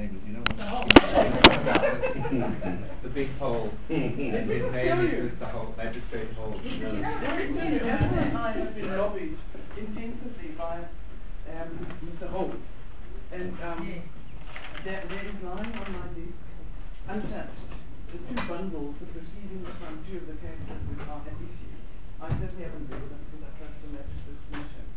name is, you know what? The big hole. And his name is the whole magistrate hole. I have been lobbied intensively by Mr. Holt, and there is lying on my desk, untouched, the two bundles, the proceedings from two of the cases which are at issue. I certainly haven't read them because I trust the magistrate's commission.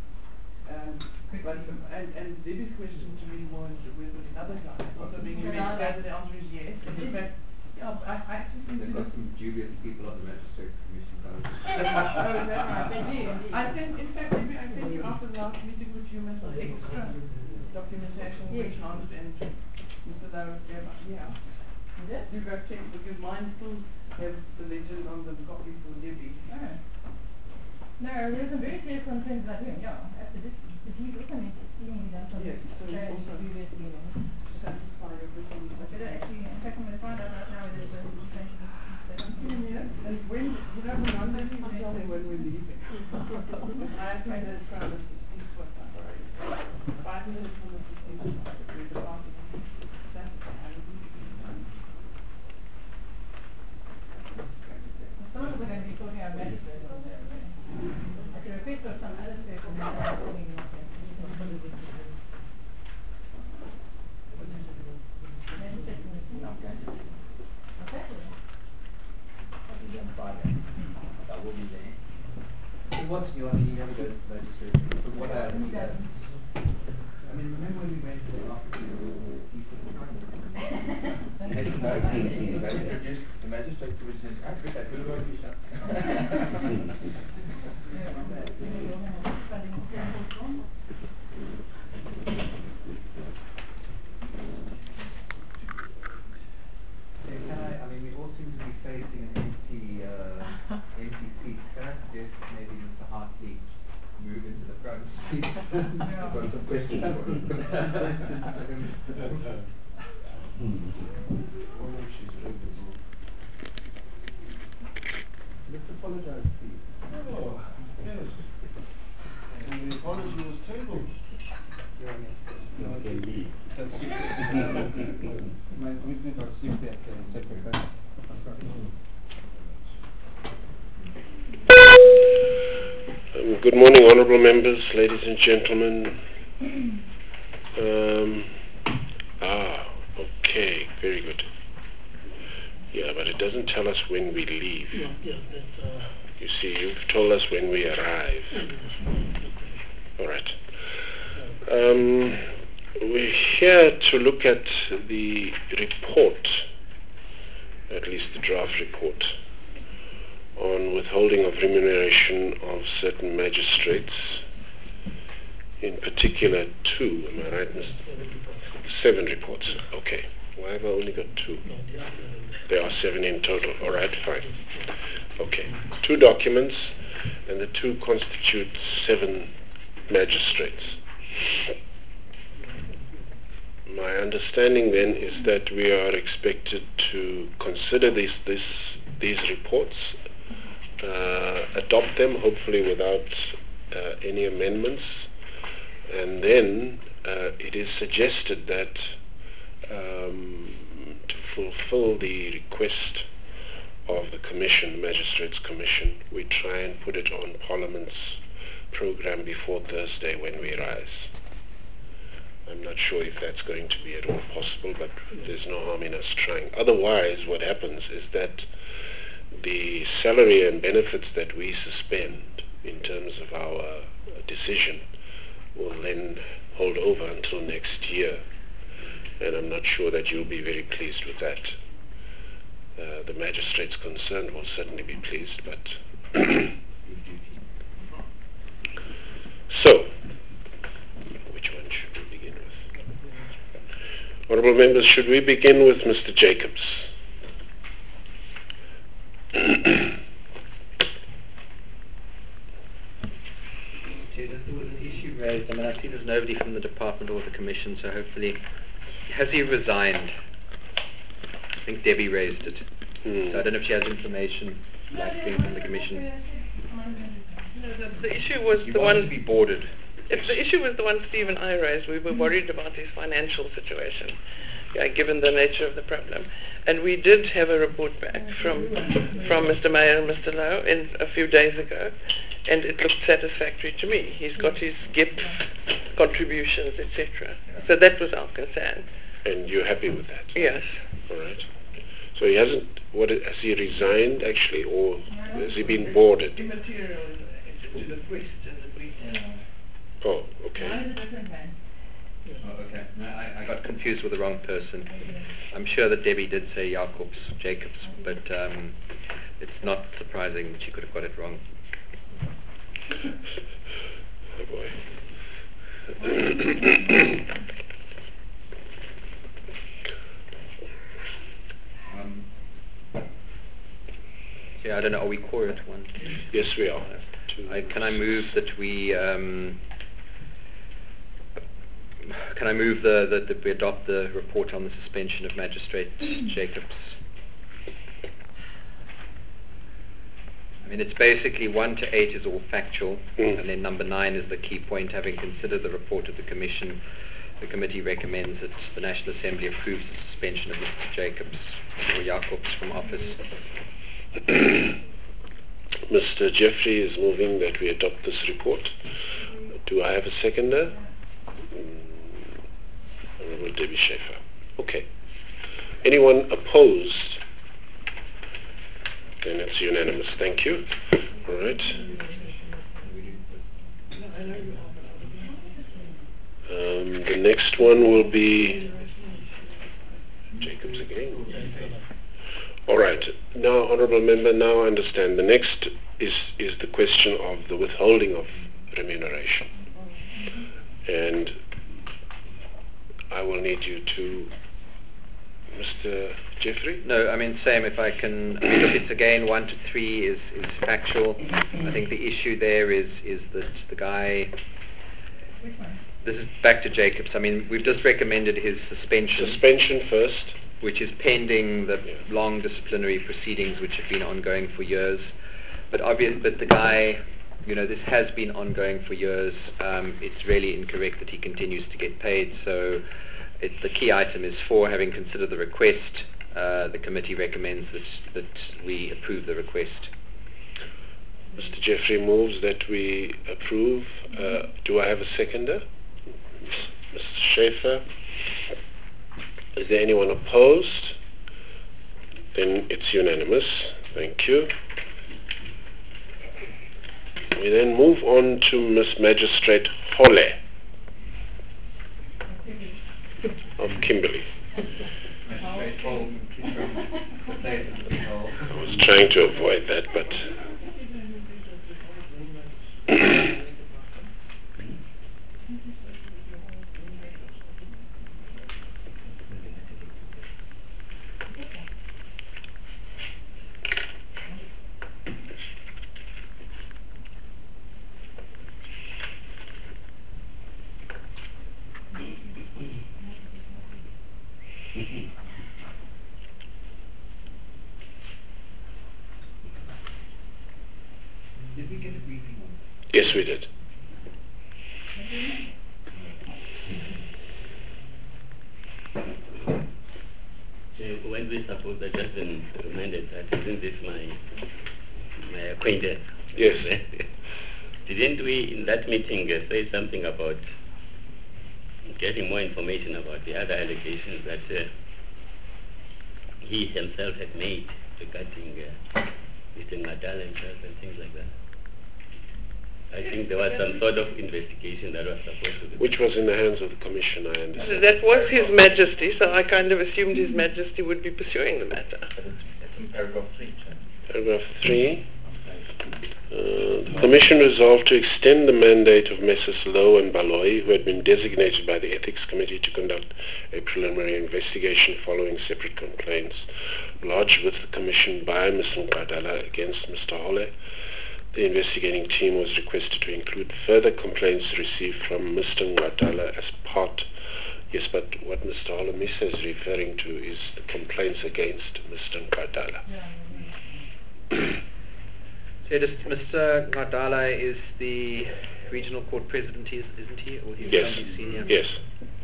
And Debbie's question to me was with the other guy also being investigated. The answer is yes. And in fact, yeah, I actually think they've got some dubious people on the magistrate's commission. Oh, is that right? They did. I sent, in fact, maybe I sent you after the last meeting with you, Mr. Extra documentation, which Hans and Mr. Dowd gave up. Yeah. You got checked because mine still has the legend on the copy for Debbie. Oh. No, there's a very clear consent that him, yeah, absolutely. But he's also exceedingly done some yes, so also previous dealings. Satisfy everything. But actually, in fact, I'm going to find out right now whether there's a consensus. Yeah, and when, you know, the Monday, you can tell me when we're leaving. I have made a promise to Steve Swift, I'm sorry. 5 minutes from the Steve Swift, we're departing Saturday. I will be Some of us are going to be talking about magistrates on Saturday. I can repeat for some other people who are talking about that. Magistrates in the sea, okay. Okay. I'll be there on Friday. I will be there. He wants you on, he never goes to the magistrates. From what I understand. I mean, remember when we went to the office, he put the time in. He had to know, the magistrates were saying, I think that good work you shut. I mean, we all seem to be facing an empty seat. Can I suggest maybe Mr. Hartley move into the front seat? I've got some questions for him. Let's apologize, please. Oh, yes. And the apology was tabled. My witness or shift at secretary. Good morning, honourable members, ladies and gentlemen. Okay, very good. Yeah, but it doesn't tell us when we leave. You see, you've told us when we arrive. All right. We're here to look at the report, at least the draft report, on withholding of remuneration of certain magistrates, in particular 2, am I right, Mr.? 7 reports, okay. Why have I only got 2? There are 7 in total, alright, fine. Okay, 2 documents, and the 2 constitute 7 magistrates. My understanding then is that we are expected to consider these reports, adopt them, hopefully without any amendments, and then it is suggested that to fulfill the request of the Commission, the Magistrates Commission, we try and put it on Parliament's program before Thursday when we rise. I'm not sure if that's going to be at all possible, but there's no harm in us trying. Otherwise, what happens is that the salary and benefits that we suspend in terms of our decision will then hold over until next year. And I'm not sure that you'll be very pleased with that. The magistrates concerned will certainly be pleased, but... So, which one should we begin with? Honourable members, should we begin with Mr. Jacobs? Chair, there was an issue raised. I mean, I see there's nobody from the department or the commission, so hopefully... Has he resigned? I think Debbie raised it. So I don't know if she has information like being from the commission. The issue was He the wanted one... to be boarded. If the issue was the one Steve and I raised, we were worried about his financial situation, given the nature of the problem. And we did have a report back from Mr. Mayer and Mr. Lowe a few days ago, and it looked satisfactory to me. He's got his GIP contributions, etc. So that was our concern. And you're happy with that? Yes. All right. So he hasn't, has he resigned actually, or has he been boarded? Immaterial to the question that we Oh, okay. Oh, okay. No, I got confused with the wrong person. I'm sure that Debbie did say Jacobs, but it's not surprising that she could have got it wrong. Oh boy. Yeah, I don't know, are we quiet one? Yes, we are. Can I move that we that we adopt the report on the suspension of Magistrate Jacobs? I mean, it's basically 1 to 8 is all factual, and then number 9 is the key point. Having considered the report of the Commission, the committee recommends that the National Assembly approves the suspension of Mr. Jacobs from office. Mr. Jeffrey is moving that we adopt this report. Do I have a seconder? Honorable Debbie Schaefer. Okay. Anyone opposed? Then it's unanimous. Thank you. All right. The next one will be Jacobs again. All right. Now, Honourable Member, now I understand. The next is the question of the withholding of remuneration. And I will need you to... Mr. Jeffrey? No, I mean, same, if I can... I mean, look, it's again 1 to 3 is factual. I think the issue there is that the guy... Which one? This is back to Jacobs. I mean, we've just recommended his suspension. Suspension first. Which is pending the long disciplinary proceedings which have been ongoing for years. But the guy, this has been ongoing for years. It's really incorrect that he continues to get paid. So the key item is 4, having considered the request, the committee recommends that we approve the request. Mr. Jeffrey moves that we approve. Do I have a seconder? Mr. Schaefer. Is there anyone opposed? Then it's unanimous. Thank you. We then move on to Miss Magistrate Hole of Kimberley. I was trying to avoid that, but... Did we get a briefing on this? Yes, we did. When we suppose I just been reminded that isn't this my acquaintance? Yes. Didn't we in that meeting say something about getting more information about the other allegations that he himself had made regarding Mr. Ngadala himself and things like that? I think there was some sort of investigation that was supposed to be... Which was in the hands of the Commission, I understand. That was His Majesty, so I kind of assumed His Majesty would be pursuing the matter. It's in paragraph 3, Paragraph 3. The Commission resolved to extend the mandate of Messrs. Lowe and Baloyi, who had been designated by the Ethics Committee to conduct a preliminary investigation following separate complaints lodged with the Commission by Mr. Ngadala against Mr. Hole. The investigating team was requested to include further complaints received from Mr. Ngadala as part... Yes, but what Mr. Holomisa is referring to is the complaints against Mr. Ngadala. So Mr. Ngadala is the regional court president, isn't he? Or he's Yes, somebody senior? yes.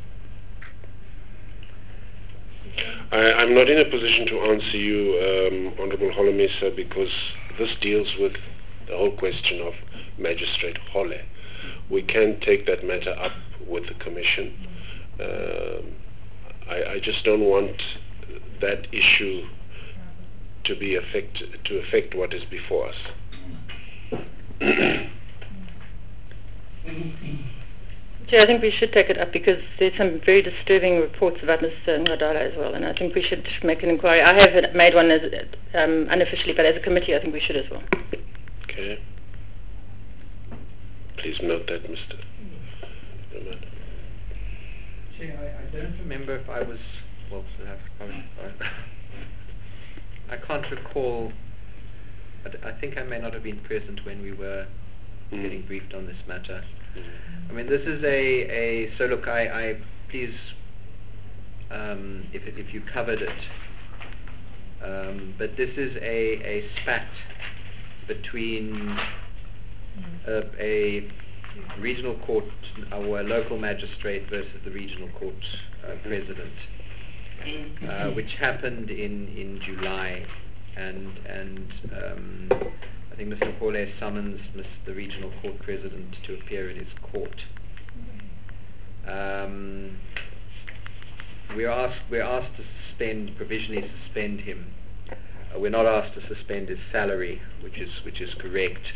I'm not in a position to answer you, Honorable Holomisa, because this deals with the whole question of Magistrate Hole. We can take that matter up with the Commission. I just don't want that issue to affect what is before us. Chair, I think we should take it up because there's some very disturbing reports about Mr. Ngadala as well, and I think we should make an inquiry. I have made one as, unofficially, but as a committee I think we should as well. Okay. Please note that, Mr. Roman. Chair, I don't remember if I was, I can't recall, I think I may not have been present when we were getting briefed on this matter. I mean, this is so look, I please, if you covered it, but this is a spat between a regional court or a local magistrate versus the regional court president, which happened in July, and I think Mr. Hole summons the regional court president to appear in his court. We're asked to provisionally suspend him. We're not asked to suspend his salary, which is correct.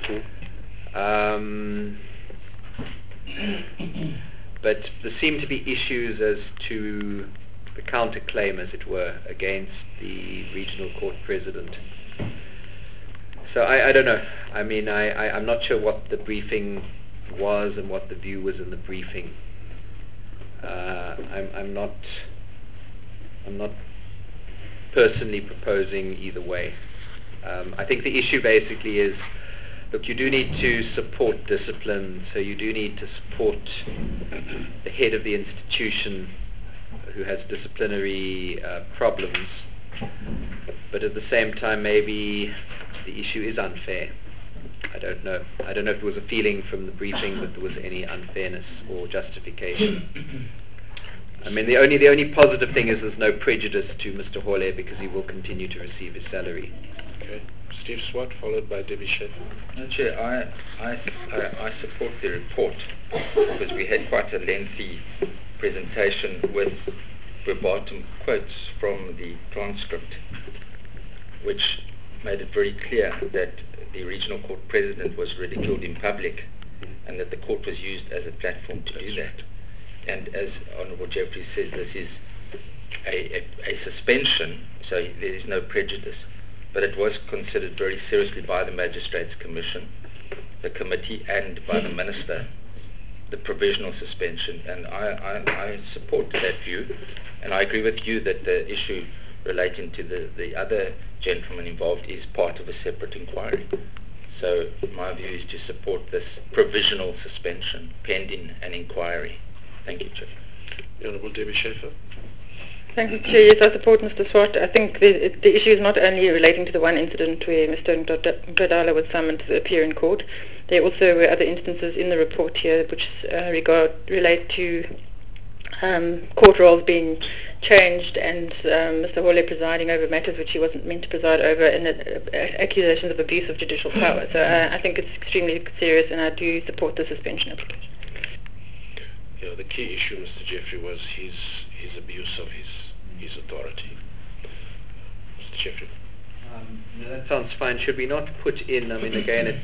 But there seem to be issues as to the counterclaim, as it were, against the regional court president. So I don't know. I mean, I'm not sure what the briefing was and what the view was in the briefing. I'm not personally proposing either way. I think the issue basically is, look, you do need to support discipline, so you do need to support the head of the institution who has disciplinary problems, but at the same time maybe the issue is unfair. I don't know. I don't know if there was a feeling from the briefing that there was any unfairness or justification. I mean, the only positive thing is there's no prejudice to Mr. Hole because he will continue to receive his salary. Okay. Steve Swart, followed by Debbie Shetland. No, Chair, I support the report because we had quite a lengthy presentation with verbatim quotes from the transcript, which made it very clear that the regional court president was ridiculed in public and that the court was used as a platform to do that. And as Honourable Jeffrey says, this is a suspension, so there is no prejudice. But it was considered very seriously by the Magistrates Commission, the committee, and by the Minister, the provisional suspension. And I support that view, and I agree with you that the issue relating to the other gentleman involved is part of a separate inquiry. So my view is to support this provisional suspension pending an inquiry. Thank you, Chair. The Honourable Debbie Schaefer. Thank you, Chair. Yes, I support Mr. Swart. I think the issue is not only relating to the one incident where Mr. Ngadala was summoned to appear in court. There also were other instances in the report here which relate to court roles being changed and Mr. Hole presiding over matters which he wasn't meant to preside over, and accusations of abuse of judicial power. So I think it's extremely serious, and I do support the suspension application. Yeah, the key issue, Mr. Jeffrey, was his abuse of his authority. Mr. Jeffrey. No, that sounds fine. Should we not put in, I mean, again,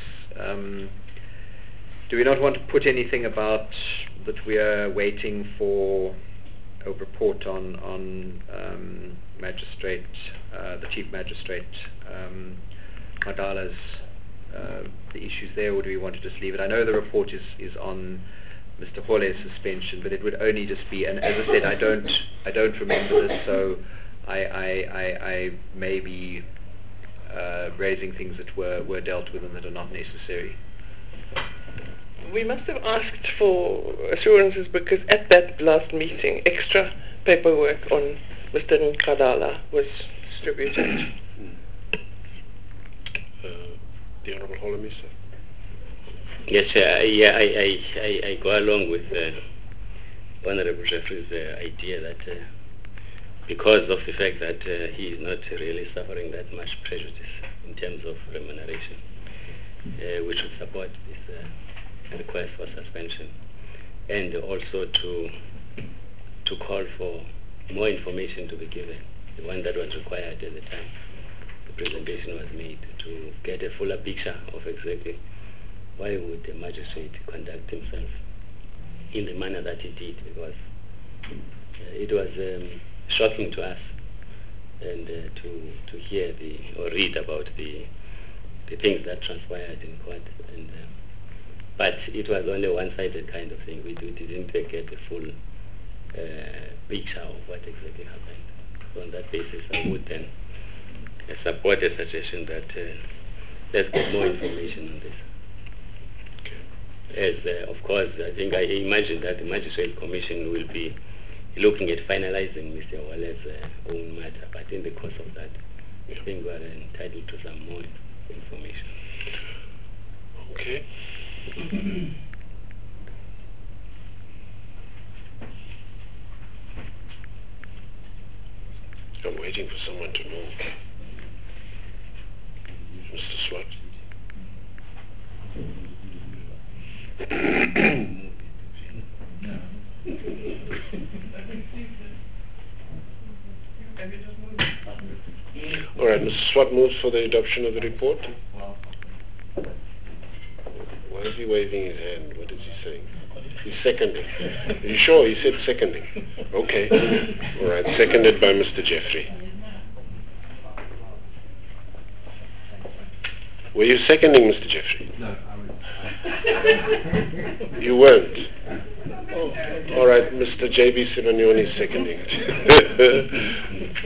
do we not want to put anything about that we are waiting for a report on magistrate, the chief magistrate, Ngadala's, the issues there, or do we want to just leave it? I know the report is on Mr. Hole's suspension, but it would only just be, and as I said, I don't remember this, so I may be raising things that were dealt with and that are not necessary. We must have asked for assurances because at that last meeting, extra paperwork on Mr. Ngadala was distributed. The Honourable Holomisa. Yes, I go along with Honorable Jeffrey's idea that because of the fact that he is not really suffering that much prejudice in terms of remuneration, we should support this request for suspension, and also to call for more information to be given, the one that was required at the time the presentation was made, to get a fuller picture of exactly why would the magistrate conduct himself in the manner that he did, because it was shocking to us, and to hear or read about the things that transpired in court, and but it was only one-sided kind of thing. We didn't get a full picture of what exactly happened. So on that basis, I would then support the suggestion that let's get more information on this. As of course, I imagine that the Magistrates Commission will be looking at finalizing Mr. Waller's own matter, but in the course of that, I think we are entitled to some more information. Okay. I'm waiting for someone to move. Mr. Swart. All right, Mr. Swart moves for the adoption of the report. Why is he waving his hand? What is he saying? He's seconding. Are you sure? He said seconding. Okay. All right, seconded by Mr. Jeffrey. Were you seconding, Mr. Jeffrey? No, I was. You weren't. All right, Mr. J.B. Simonioni is seconding it.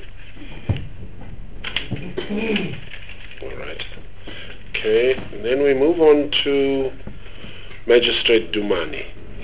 All right. Okay, and then we move on to Magistrate Dumani.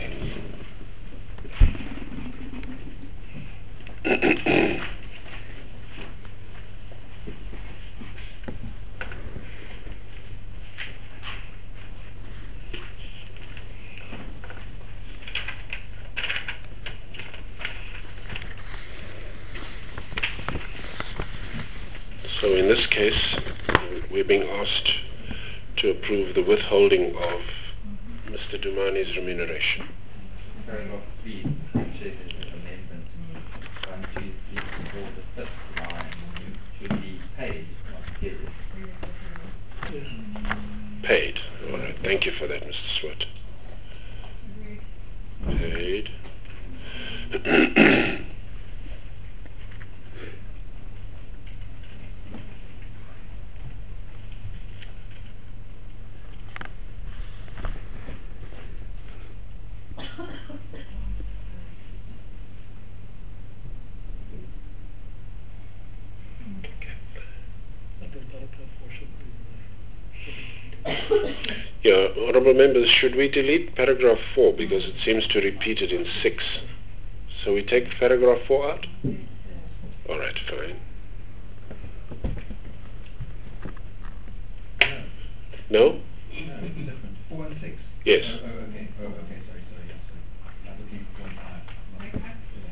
So in this case, we're being asked to approve the withholding of Mr. Dumani's remuneration. Paragraph 3, which is an amendment. 1, 2, 3, 4, the fifth line should be paid, not given. Paid. All right. Thank you for that, Mr. Swart. Paid. Yeah, honourable members, should we delete paragraph 4 because it seems to repeat it in 6? So we take paragraph 4 out? All right, fine. No? No, it's different. 4 and 6. Yes. Okay. Okay, sorry. Yeah, sorry. I was looking for 4 and 5.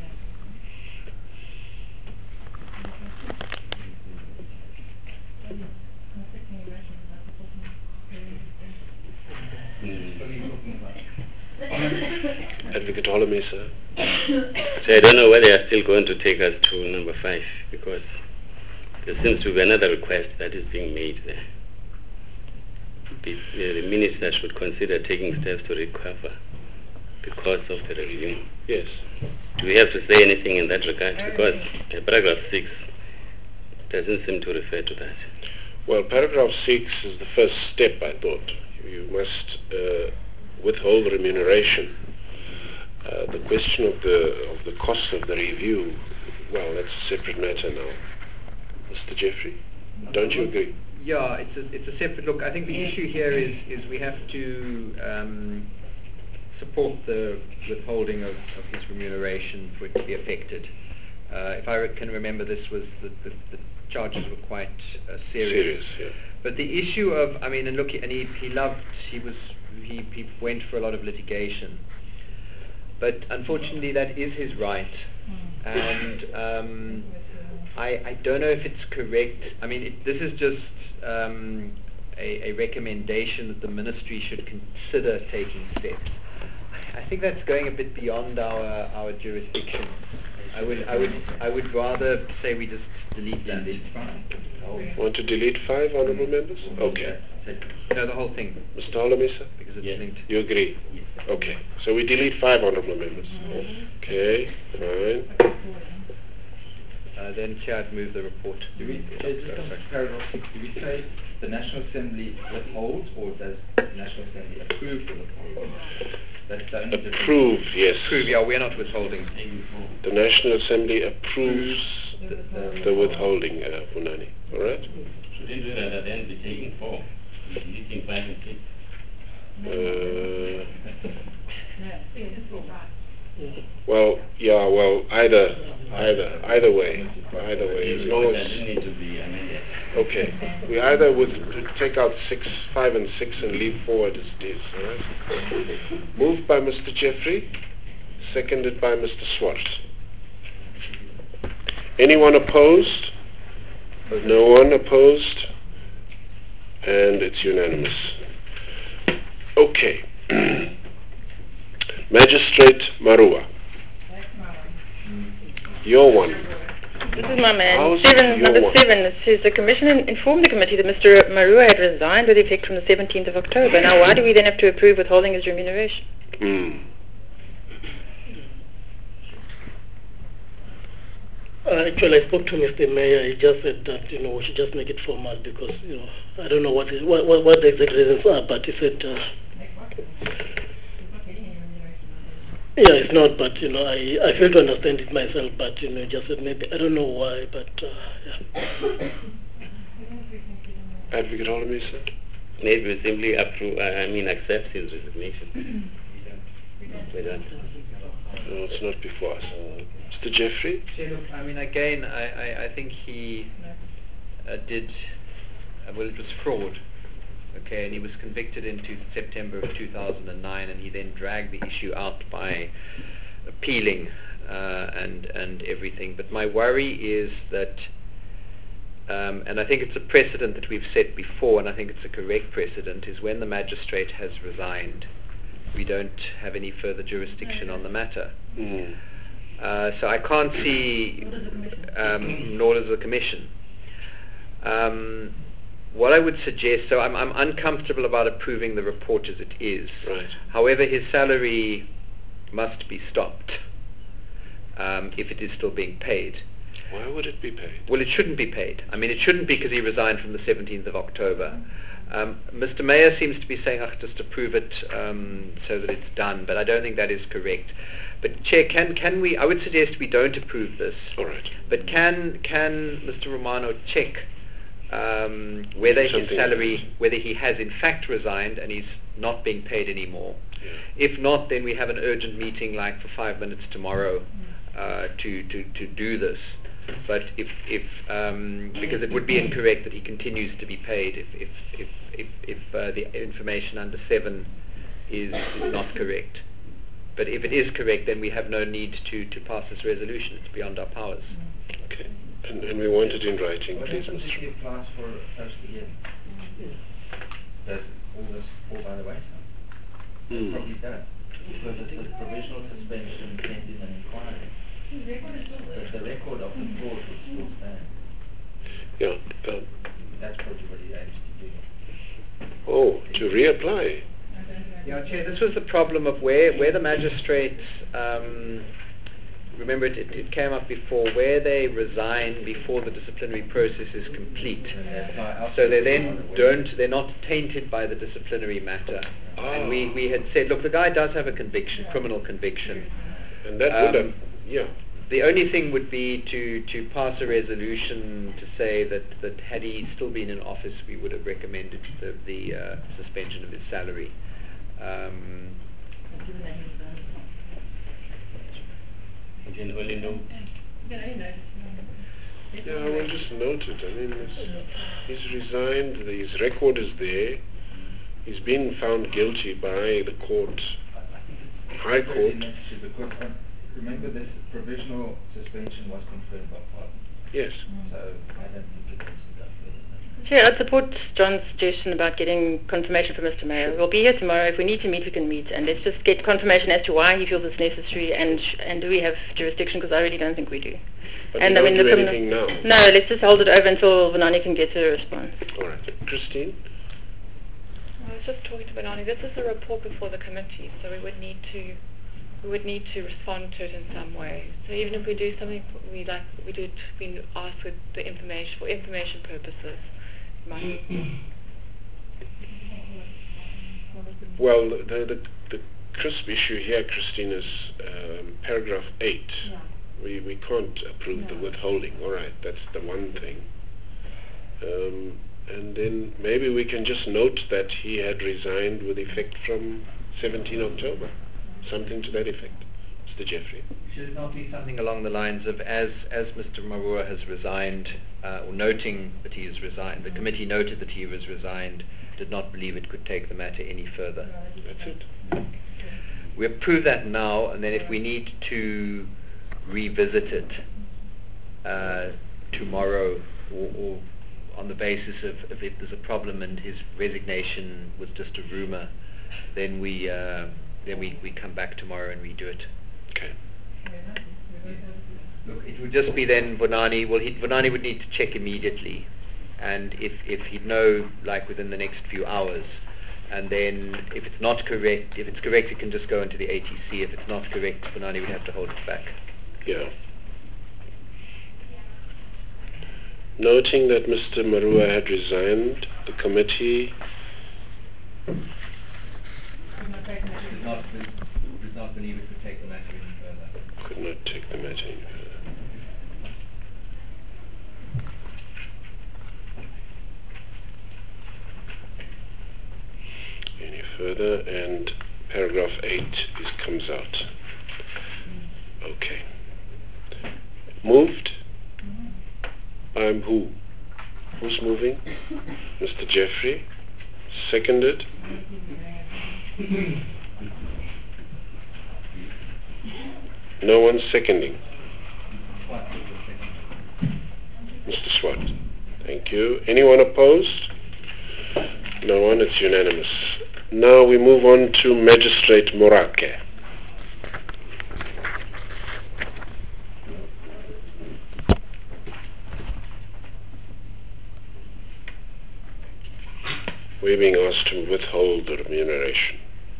Advocate Holome, sir. So I don't know whether they are still going to take us to number 5, because there seems to be another request that is being made there. The minister should consider taking steps to recover the cost of the review. Yes. Do we have to say anything in that regard? Because paragraph 6 doesn't seem to refer to that. Well, paragraph 6 is the first step, I thought. You must withhold remuneration. The question of the cost of the review, well, that's a separate matter now. Mr. Jeffrey, don't you agree? Yeah, it's a separate look. I think the issue here is we have to support the withholding of his remuneration for it to be affected. If I can remember, this was the charges were quite serious. Yeah. But the issue of, I mean, and look, and he went for a lot of litigation. But unfortunately, that is his right. And I don't know if it's correct. I mean, this is just a recommendation that the ministry should consider taking steps. I think that's going a bit beyond our jurisdiction. I would rather say we just delete that. Want to delete 5 honourable members? Okay. No, the whole thing. Mr. Holomisa? Because it's linked. You agree? Yes. Okay. So we delete 5 honourable members. Okay, fine. Then Chair, I'd move the report. Do we, just on paragraph 6, do we say the National Assembly withholds, or does the National Assembly approve the withholding? That's the only difference. Approve, yes. Approve, yeah, we're not withholding. The National Assembly approves the withholding, Funani. All right? Shouldn't we rather then be taking 4, deleting 5 and 6? Well, yeah, well, either way, as long That as, doesn't need to be amended. okay, we either take out 5 and 6 and leave 4 as it is, all right? Moved by Mr. Jeffrey, seconded by Mr. Swart. Anyone opposed? No one opposed, and it's unanimous. Okay. Magistrate Marua. Your one. This is my man. How's Number your one? 7. It says the Commission informed the committee that Mr. Marua had resigned with effect from the 17th of October. Now, why do we then have to approve withholding his remuneration? Actually, I spoke to Mr. Mayor. He just said that we should just make it formal because I don't know what the exact reasons are, but he said. Yeah, it's not, but I fail to understand it myself. But just said maybe I don't know why, but yeah. Advocate Holomisa? Maybe we simply accept his resignation. We don't. No, it's not before us. Mr. Jeffrey? Look, I mean, again, I think he did, well, it was fraud, okay, and he was convicted in September of 2009, and he then dragged the issue out by appealing and everything. But my worry is that, and I think it's a precedent that we've set before, and I think it's a correct precedent, is when the magistrate has resigned, we don't have any further jurisdiction on the matter. So I can't see, nor does the Commission. What I would suggest, so I'm uncomfortable about approving the report as it is. Right. However, his salary must be stopped if it is still being paid. Why would it be paid? Well, it shouldn't be paid. I mean, it shouldn't be because he resigned from the 17th of October. Mr. Mayor seems to be saying, just approve it so that it's done, but I don't think that is correct. But Chair, can we, I would suggest we don't approve this. All right. But can Mr. Romano check whether his salary, whether he has in fact resigned and he's not being paid anymore? Yeah. If not, then we have an urgent meeting like for 5 minutes tomorrow to do this. But if because it would be incorrect that he continues to be paid if the information under 7 is not correct. But if it is correct, then we have no need to pass this resolution. It's beyond our powers. Okay. And we want it in writing, What please, happens if he Mr. applies for a post again? Does all this fall by the wayside? It probably does. Because it's a provisional suspension pending an inquiry. But the record of the fraud would still stand. Yeah. That's probably what he aims to do. Oh, to reapply. Yeah, Chair, this was the problem of where the magistrates, remember it came up before, where they resign before the disciplinary process is complete. So they then they're not tainted by the disciplinary matter. And we had said, look, the guy does have a conviction, criminal conviction. And that would have, yeah. The only thing would be to pass a resolution to say that had he still been in office, we would have recommended the suspension of his salary. You can only note. Yeah, I will just note it. I mean, he's resigned, his record is there, he's been found guilty by the court, High Court. Because remember this provisional suspension was confirmed by Parliament. Yes. So I don't think it needs to go further. Chair, I'd support John's suggestion about getting confirmation from Mr. Mayor. We'll be here tomorrow. If we need to meet, we can meet. And let's just get confirmation as to why he feels it's necessary and do we have jurisdiction, because I really don't think we do. But and we don't do criminal- anything now. No, let's just hold it over until Vanani can get a response. All right. Christine? I was just talking to Benani. This is a report before the committee, so we would need to respond to it in some way. So even if we do something we ask for the information for information purposes. Well, the crisp issue here, Christine, is paragraph 8. Yeah. We can't approve the withholding. All right, that's the one thing. And then maybe we can just note that he had resigned with effect from 17 October. Something to that effect. Mr. Jeffrey. Should it not be something along the lines of, as Mr. Marua has resigned, or noting that he has resigned, the committee noted that he was resigned, did not believe it could take the matter any further. That's it. We approve that now, and then if we need to revisit it tomorrow, or on the basis of if there's a problem and his resignation was just a rumor, then we come back tomorrow and redo it. Okay. Look, it would just be then Vonani. Well, Vonani would need to check immediately, and if he'd know like within the next few hours, and then if it's not correct, if it's correct, it can just go into the ATC. If it's not correct, Vonani would have to hold it back. Yeah. Noting that Mr. Marua had resigned, the committee Did not believe it could take the matter any further. could not take the matter any further, and paragraph 8 comes out. Okay. Moved? I'm who? Who's moving? Mr. Jeffrey? Seconded? No one's seconding. Mr. Swart. Thank you. Anyone opposed? No one. It's unanimous. Now we move on to Magistrate Morake. We're being asked to withhold the remuneration.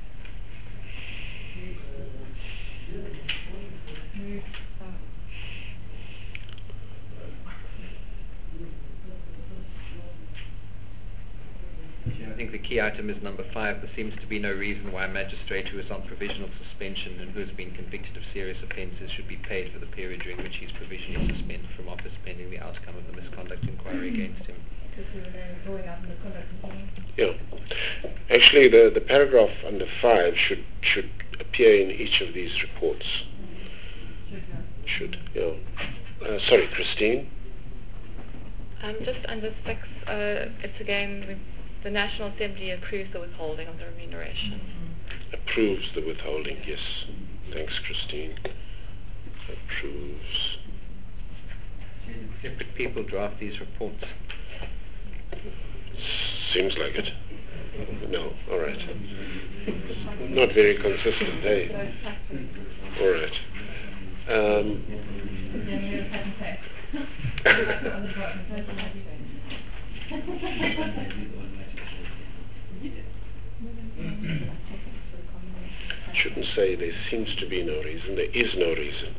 I think the key item is number 5. There seems to be no reason why a magistrate who is on provisional suspension and who has been convicted of serious offences should be paid for the period during which he is provisionally suspended from office pending the outcome of the misconduct inquiry against him. Yeah. Actually, the paragraph under 5 should appear in each of these reports. Should, yeah. Sorry, Christine. Just under 6, it's again the National Assembly approves the withholding of the remuneration. Approves the withholding, yes. Thanks, Christine. Approves. Separate people draft these reports. Seems like it. No, all right. Not very consistent, eh? All right. Shouldn't say there seems to be no reason. There is no reason.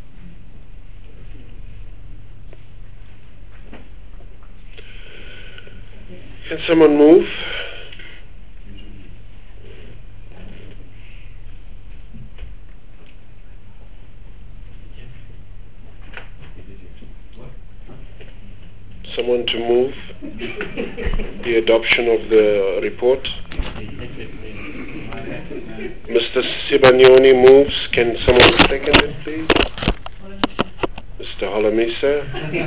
Can someone move? Someone to move the adoption of the report? Mr. Sibanyoni moves. Can someone second it, please? Mr. Holomisa?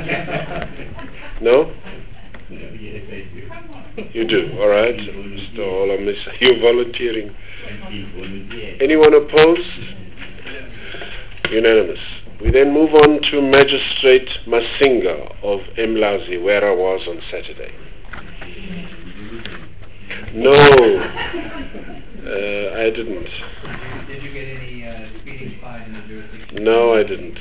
No? Yes, I do. You do, all right. Mr. Holomisa, you're volunteering. Volunteer. Anyone opposed? Unanimous. We then move on to Magistrate Masinga of Mlazi, where I was on Saturday. No, I didn't. Did you get any speeding fine in the jurisdiction? No, I didn't.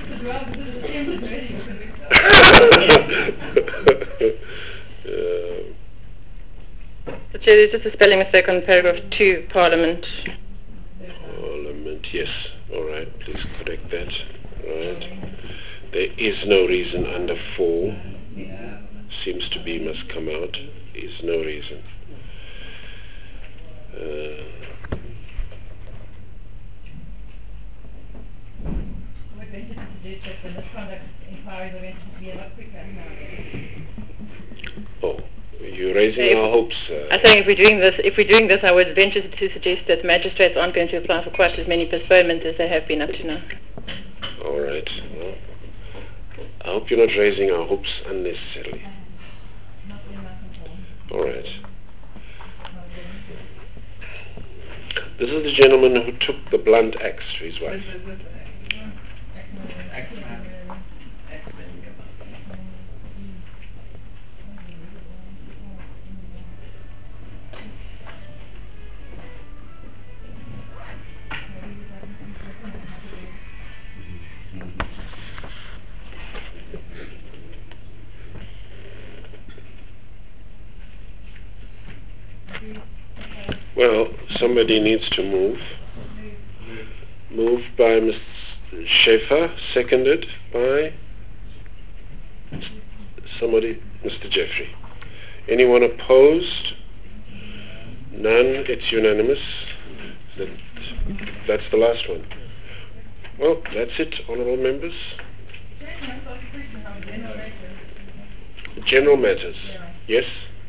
So Chair, there's just a spelling mistake on paragraph 2, Parliament. Parliament, yes. All right, please correct that. Right. There is no reason under 4. Seems to be must come out. Is no reason. Oh, you're raising our hopes. I think if we're doing this, I would venture to suggest that magistrates aren't going to apply for quite as many postponements as they have been up to now. All right. Well, I hope you're not raising our hopes unnecessarily. All right. This is the gentleman who took the blunt axe to his wife. Well, somebody needs to move. Moved by Mr. Schaefer, seconded by somebody, Mr. Jeffrey. Anyone opposed? None. It's unanimous. That's the last one. Well, that's it, honourable members. General matters. Yes?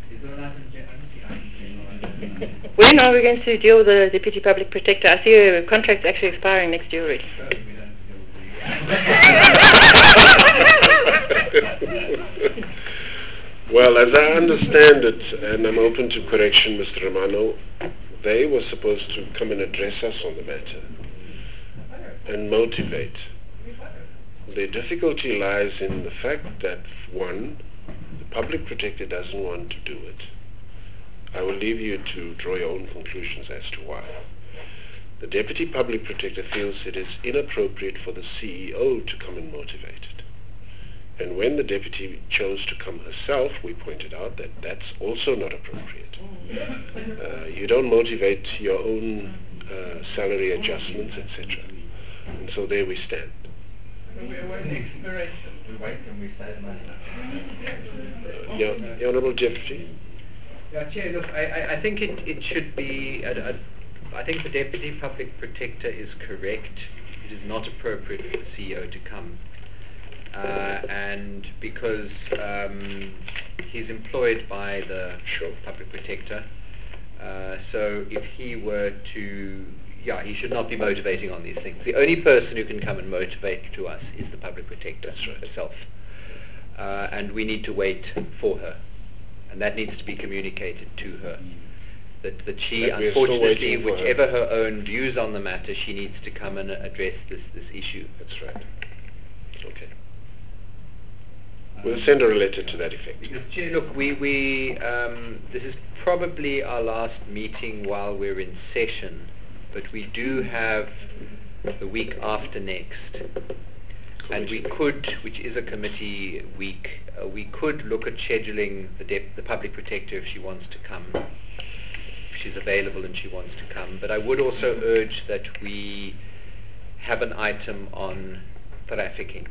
When are we going to deal with the Deputy Public Protector? I see a contract's actually expiring next year already. Well, as I understand it, and I'm open to correction, Mr. Romano, they were supposed to come and address us on the matter and motivate. The difficulty lies in the fact that, one, the Public Protector doesn't want to do it. I will leave you to draw your own conclusions as to why. The Deputy Public Protector feels it is inappropriate for the CEO to come and motivate it. And when the Deputy chose to come herself, we pointed out that that's also not appropriate. You don't motivate your own salary adjustments, etc. And so there we stand. We're awaiting expiration. We wait and we say the Honourable Deputy. Chair, look, I think it should be, I think the Deputy Public Protector is correct. It is not appropriate for the CEO to come. And because he's employed by the Public Protector, so if he were to, he should not be motivating on these things. The only person who can come and motivate to us is the Public Protector herself. And we need to wait for her. And that needs to be communicated to her. That she, unfortunately, whichever her own views on the matter, she needs to come and address this issue. That's right. Okay. We'll send her a letter to that effect. Because, Chair, look, we this is probably our last meeting while we're in session, but we do have the week after next. And we could, which is a committee week, we could look at scheduling the Public Protector if she wants to come, if she's available and she wants to come. But I would also urge that we have an item on trafficking,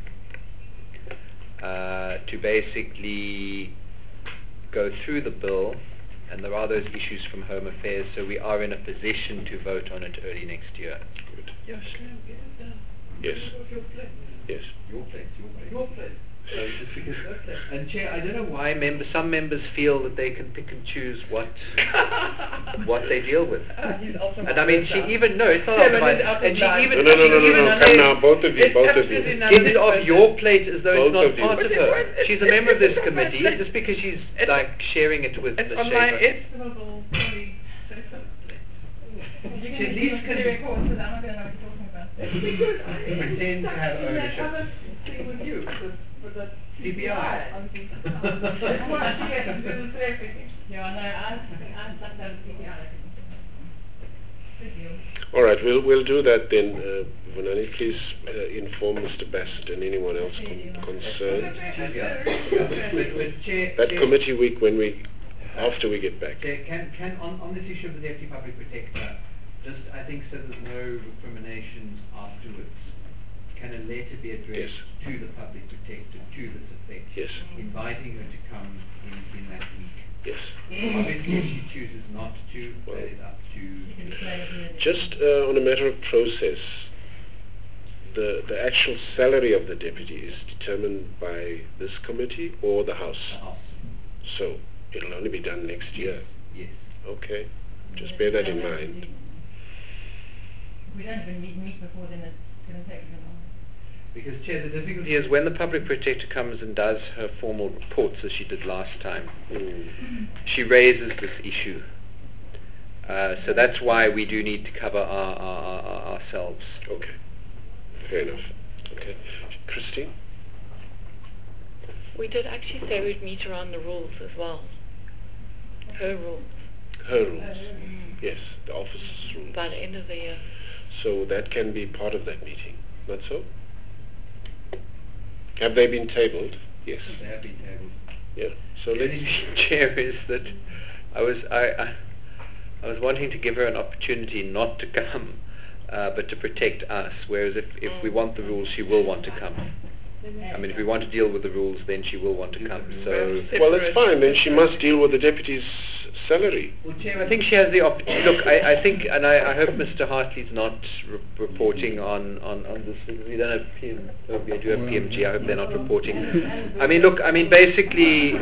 to basically go through the bill, and there are those issues from Home Affairs, so we are in a position to vote on it early next year. Good. Yes. Your plate. Yes. Your place, your place. Your plate. Just because and Chair, I don't know why some members feel that they can pick and choose what they deal with. And I mean, she even it's not ultimate, and she even No, she even come says, now, both of you. It is of your plate as though it's Both not of you. part of her. She's a member of this committee, just because she's like sharing it with It's the on my Shaper. estimable colleague Shaper's plate. At least can pretend to have ownership. With you, for the CPI. That's why she has to do everything. All right, we'll do that then. Vunani, please inform Mr. Bassett and anyone else concerned. With Chair, That Chair- committee week after we get back. Chair, can on this issue of the Deputy Public Protector, just I think so there's no recriminations afterwards. Can a letter be addressed to the Public Protector to this effect? Yes. Inviting her to come in that week. Yes. Obviously, if she chooses not to, that is up to... Just on a matter of process, the actual salary of the deputy is determined by this committee or the House? The House. So it'll only be done next year? Yes. Okay. Just bear that in mind. We don't even meet before then, it's going to take a long. Because, Chair, the difficulty is when the Public Protector comes and does her formal reports, as she did last time, she raises this issue. So that's why we do need to cover ourselves. Okay. Fair enough. Okay. Christine? We did actually say we'd meet around the rules as well. Her rules. Her rules. Yes, the office rules. By the end of the year. So that can be part of that meeting, not so? Have they been tabled? Yes. They have been tabled. Yeah. So The let's... only thing, Chair, is that I was wanting to give her an opportunity not to come, but to protect us, whereas if we want the rules, she will want to come. I mean, if we want to deal with the rules, then she will want to come. So, Well, that's fine. Then she must deal with the deputy's salary. well, Chair, I think she has the opportunity. Look, I think, and I hope Mr. Hartley's not reporting on this, because we don't have PM, we do have PMG. I hope they're not reporting. I mean, look, I mean, basically,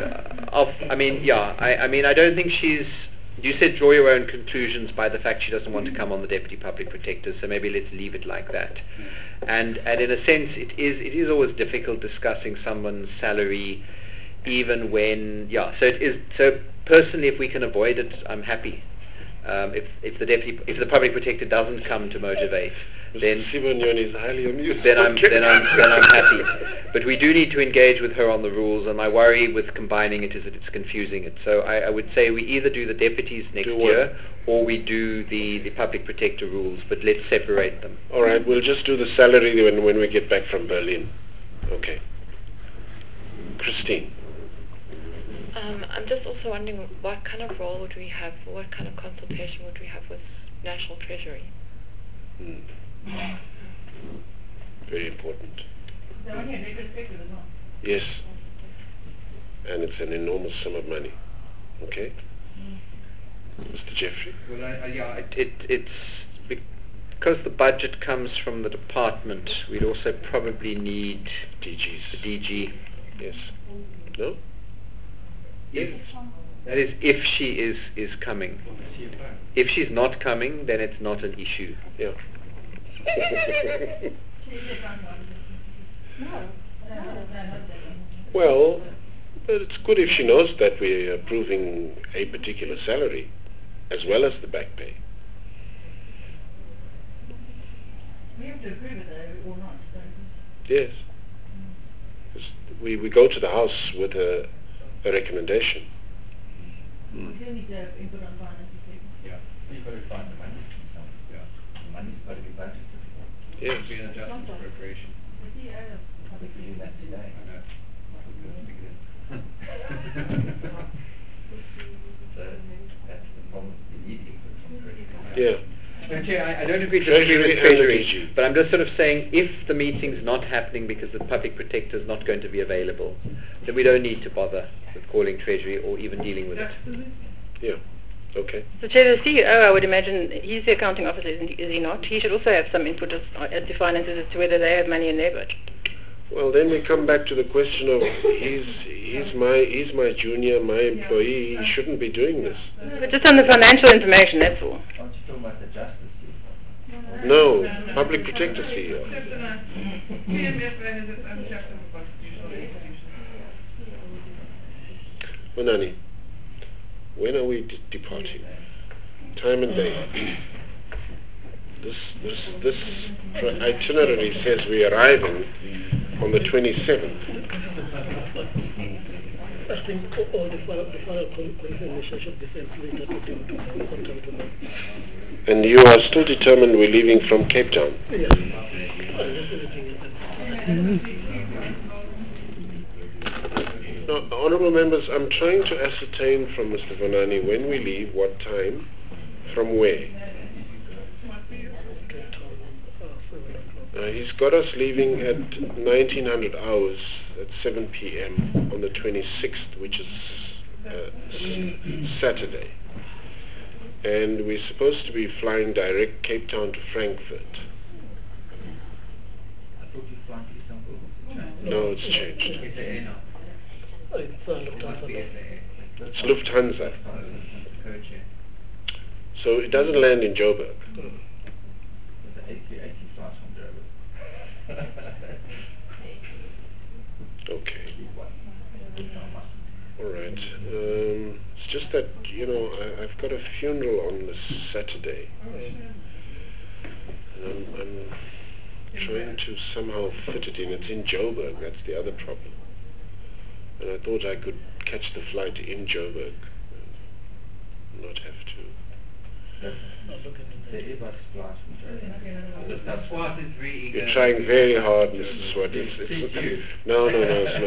I don't think she's. You said draw your own conclusions by the fact she doesn't want to come on the Deputy Public Protector, so maybe let's leave it like that. And in a sense, it is always difficult discussing someone's salary, even when So personally, if we can avoid it, I'm happy. If the Public Protector doesn't come to motivate, then Sivanyoni is highly amused. then I'm happy. But we do need to engage with her on the rules, and my worry with combining it is that it's confusing it. So I would say we either do the deputies next year, or we do the Public Protector rules, but let's separate them. All right, we'll just do the salary when we get back from Berlin. Okay. Christine. I'm just also wondering what kind of role would we have, what kind of consultation would we have with National Treasury? Very important. They're only a retrospective as well. Yes. And it's an enormous sum of money. Okay? Mr. Jeffrey? Well, it's because the budget comes from the department. We'd also probably need DGs. the DG. Yes. No? That is, if she is coming. If she's not coming, then it's not an issue. Yeah. Well, but it's good if she knows that we're approving a particular salary as well as the back pay. We have to approve it though, or not. So. Yes. 'Cause we go to the House with a recommendation. We still need to input on finance. Yeah, you've got to find the money. Yeah, the money's got to be budgeted. Yes. Be an adjustment appropriation. The CEO of Public Do that today. I know. So that's the problem. You need input from Treasury. Yeah. No, Chair, I don't agree to Treasury with and Treasury, the DG. but I'm just sort of saying if the meeting's not happening because the Public Protector is not going to be available, then we don't need to bother with calling Treasury or even dealing with it. Yeah. Okay. So Chair, the CEO, I would imagine, he's the accounting officer, is he not? He should also have some input as to finances as to whether they have money in their budget. Well, then we come back to the question of he's my junior, my employee. He shouldn't be doing this. But just on the financial information, that's all. Aren't you talking about the justice CEO? No, public protector CEO. Bonani, when are we departing? Time and day. This itinerary says we are arriving on the 27th. I think all the final confirmation should be sent later today, sometime tomorrow. And you are still determined we're leaving from Cape Town? Yes. Now, honourable members, I'm trying to ascertain from Mr. Bonani when we leave, what time, from where. He's got us leaving at 1900 hours at 7 p.m. on the 26th, which is Saturday. And we're supposed to be flying direct Cape Town to Frankfurt. I thought you flying to Istanbul. No, it's changed. SAA now. It must be SAA. It's Lufthansa. Coach, yeah. So it doesn't land in Joburg. The 80 flights from Joburg. Okay. All right. It's just that, I've got a funeral on this Saturday. And I'm trying to somehow fit it in. It's in Joburg, that's the other problem. And I thought I could catch the flight in Joburg and not have to. The Airbus flight from Joburg. That's why it's really eager. You're trying very hard, Mrs. Swart. No, it's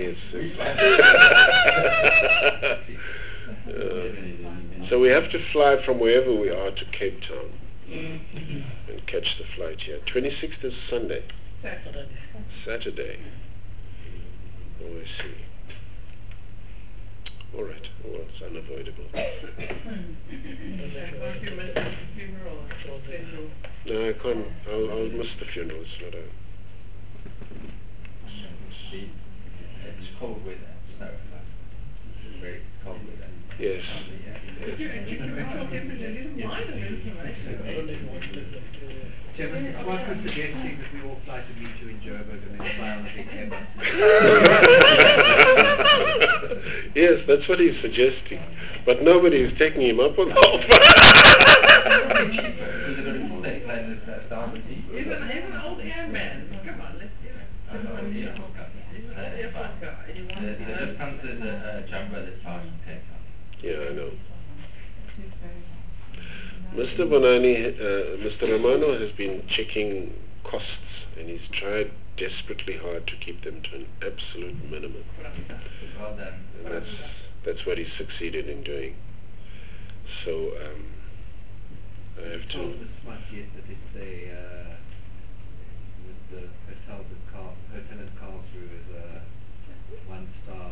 not me. So we have to fly from wherever we are to Cape Town and catch the flight here. 26th is Sunday. Saturday. Oh, I see. All right. Well, it's unavoidable. No, I can't. I'll miss the funeral. It's not a... It's cold weather. Snow. It's very cold weather. Yes. Chairman, it's why I'm suggesting that we all fly to meet you in Joburg and then fly on the big Airbus. Yes, that's what he's suggesting. But nobody is taking him up on the offer. He's got a full day plane that's 1,000 people. He's an old airman. Come on, let's hear it. The Lufthansa is a jumbo that flies from Cape Town. Yeah, I know. Mr. Bonani, Mr. Romano has been checking costs and he's tried desperately hard to keep them to an absolute minimum. Well done. And that's what he's succeeded in doing. So I have to... This much yet that it's a with the hotels at Karlsruhe is a 1-star.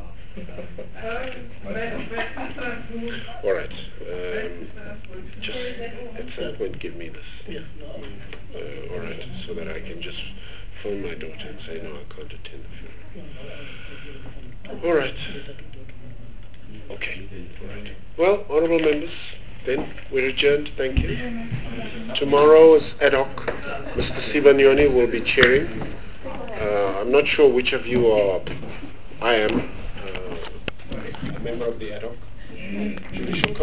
All right. Just at some point give me this. All right, so that I can just phone my daughter and say, no, I can't attend the funeral. All right. Okay. All right. Well, honourable members, then we're adjourned. Thank you. Tomorrow is ad hoc. Mr. Sibanyoni will be chairing. I'm not sure which of you are. I am a member of the ad hoc. Judicial